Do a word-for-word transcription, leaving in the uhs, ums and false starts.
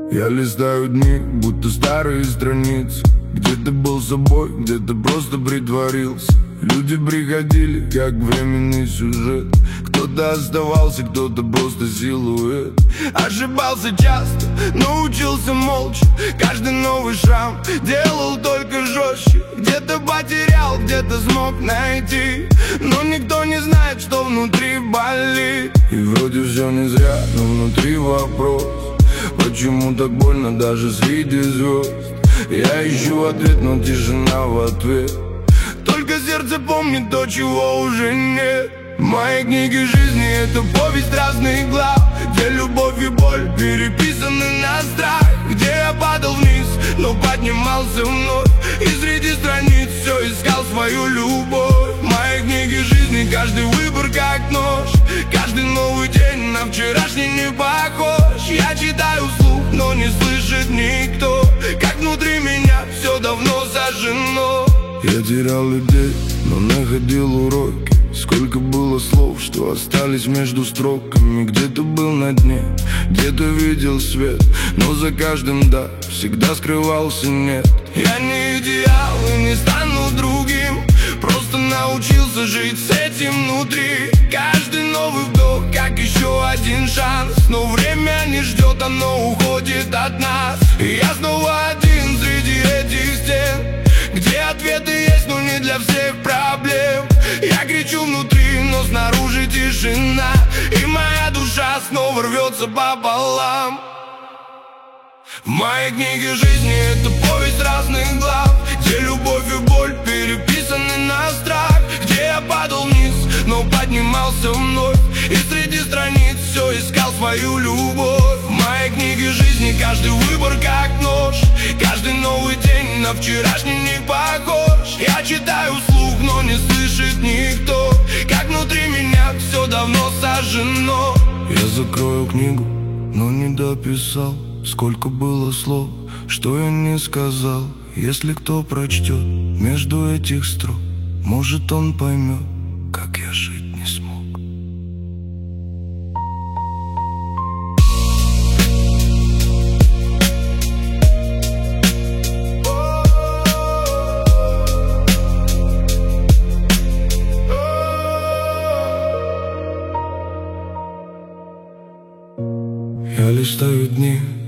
Я листаю дни, будто старые страницы. Где-то был собой, где-то просто притворился. Люди приходили, как временный сюжет. Кто-то оставался, кто-то просто силуэт. Ошибался часто, но учился молча. Каждый новый шрам делал только жестче. Где-то потерял, где-то смог найти. Но никто не знает, что внутри болит. И вроде все не зря, но внутри вопрос: почему так больно даже среди звезд? Я ищу ответ, но тишина в ответ. Только сердце помнит то, чего уже нет. Мои книги жизни — это повесть разных глав, где любовь и боль переписаны на страх. Где я падал вниз, но поднимался вновь, и среди страниц все искал свою любовь. Мои книги жизни — каждый выбор как нож. Каждый новый день на вчерашний не похож. Я читаю вслух, но не слышит никто, как внутри меня все давно сожжено. Я терял людей, но находил уроки. Сколько было слов, что остались между строками. Где-то был на дне, где-то видел свет, но за каждым «да» всегда скрывался «нет». Я не идеал и не стану другим, просто научился жить с этим внутри. Каждый новый вдох, как еще один шанс, но время не ждет, оно уходит от нас. И я снова один среди этих стен, где ответы есть, но не для всех проблем. Я кричу внутри, но снаружи тишина, и моя душа снова рвется пополам. В моей книге жизни — это повесть разных глав, где любовь и боль переписаны на страх. Где я падал вниз, но поднимался вновь, и среди страниц все искал свою любовь. В моей книге жизни каждый выбор как нож. Каждый новый день на вчерашний не похож. Я читаю вслух, но не слышит никто, как внутри меня все давно сожжено. Я закрою книгу, но не дописал. Сколько было слов, что я не сказал. Если кто прочтет между этих строк, может, он поймет, как я жить не смог. Я листаю дни,